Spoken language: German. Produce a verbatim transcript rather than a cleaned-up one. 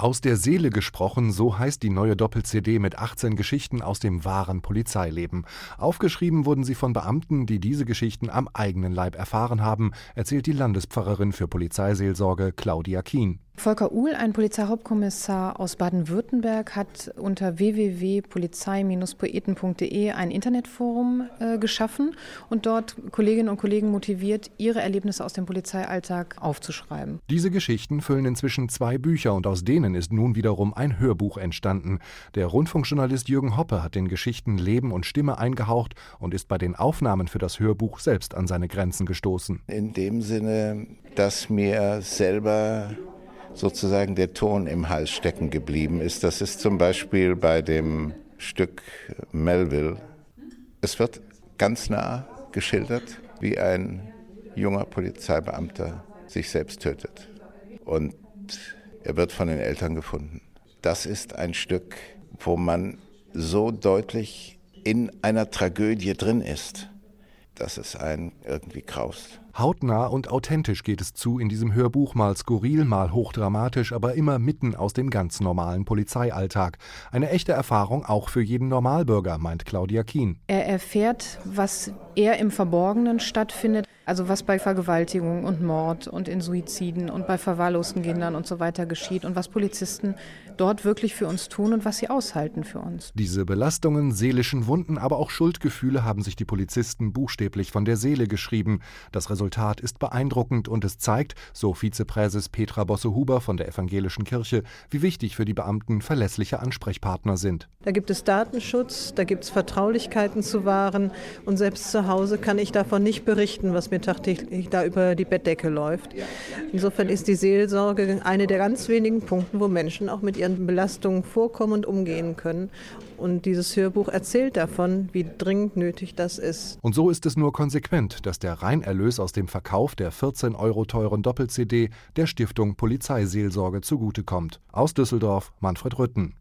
Aus der Seele gesprochen, so heißt die neue Doppel-C D mit achtzehn Geschichten aus dem wahren Polizeileben. Aufgeschrieben wurden sie von Beamten, die diese Geschichten am eigenen Leib erfahren haben, erzählt die Landespfarrerin für Polizeiseelsorge Claudia Kien. Volker Uhl, ein Polizeihauptkommissar aus Baden-Württemberg, hat unter w w w punkt polizei Bindestrich poeten punkt de ein Internetforum äh, geschaffen und dort Kolleginnen und Kollegen motiviert, ihre Erlebnisse aus dem Polizeialltag aufzuschreiben. Diese Geschichten füllen inzwischen zwei Bücher und aus denen ist nun wiederum ein Hörbuch entstanden. Der Rundfunkjournalist Jürgen Hoppe hat den Geschichten Leben und Stimme eingehaucht und ist bei den Aufnahmen für das Hörbuch selbst an seine Grenzen gestoßen. In dem Sinne, dass mir selber sozusagen der Ton im Hals stecken geblieben ist. Das ist zum Beispiel bei dem Stück Melville. Es wird ganz nah geschildert, wie ein junger Polizeibeamter sich selbst tötet. Und er wird von den Eltern gefunden. Das ist ein Stück, wo man so deutlich in einer Tragödie drin ist, dass es einen irgendwie graust. Hautnah und authentisch geht es zu in diesem Hörbuch, mal skurril, mal hochdramatisch, aber immer mitten aus dem ganz normalen Polizeialltag. Eine echte Erfahrung auch für jeden Normalbürger, meint Claudia Kien. Er erfährt, was eher im Verborgenen stattfindet, also was bei Vergewaltigung und Mord und in Suiziden und bei verwahrlosten Kindern und so weiter geschieht und was Polizisten dort wirklich für uns tun und was sie aushalten für uns. Diese Belastungen, seelischen Wunden, aber auch Schuldgefühle haben sich die Polizisten buchstäblich von der Seele geschrieben. Das Resultat ist beeindruckend und es zeigt, so Vizepräses Petra Bosse-Huber von der Evangelischen Kirche, wie wichtig für die Beamten verlässliche Ansprechpartner sind. Da gibt es Datenschutz, da gibt es Vertraulichkeiten zu wahren und selbst zu Hause kann ich davon nicht berichten, was mir tagtäglich da über die Bettdecke läuft. Insofern ist die Seelsorge eine der ganz wenigen Punkte, wo Menschen auch mit ihren Belastungen vorkommen und umgehen können. Und dieses Hörbuch erzählt davon, wie dringend nötig das ist. Und so ist es nur konsequent, dass der Reinerlös aus dem Verkauf der vierzehn Euro teuren Doppel-C D der Stiftung Polizeiseelsorge zugutekommt. Aus Düsseldorf, Manfred Rütten.